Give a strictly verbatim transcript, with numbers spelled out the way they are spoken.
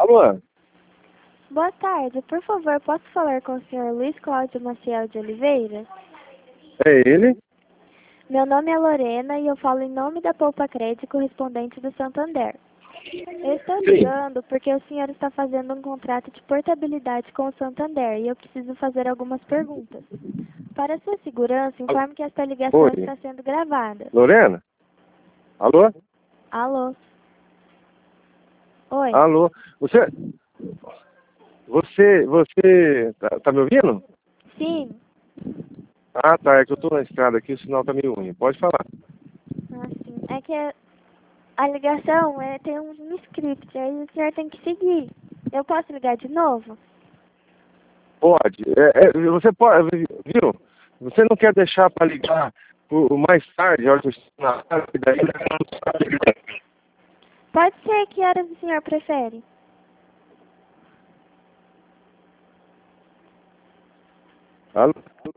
Alô? Boa tarde, por favor, posso falar com o senhor Luiz Cláudio Maciel de Oliveira? É ele? Meu nome é Lorena e eu falo em nome da Poupa Crédito correspondente do Santander. Eu estou Sim. ligando porque o senhor está fazendo um contrato de portabilidade com o Santander e eu preciso fazer algumas perguntas. Para sua segurança, informe que esta ligação Oi. está sendo gravada. Lorena? Alô? Alô? Oi? Alô? Você... Você... Você... Tá, tá me ouvindo? Sim. Ah, tá. É que eu tô na estrada aqui, o sinal tá meio ruim. Pode falar. Ah, sim. É que a ligação é, tem um script, aí o senhor tem que seguir. Eu posso ligar de novo? Pode. É, é, você pode... Viu? Você não quer deixar pra ligar por, mais tarde, a hora que eu estou na casa, e daí... Pode ser. Que horas o senhor prefere? Alô?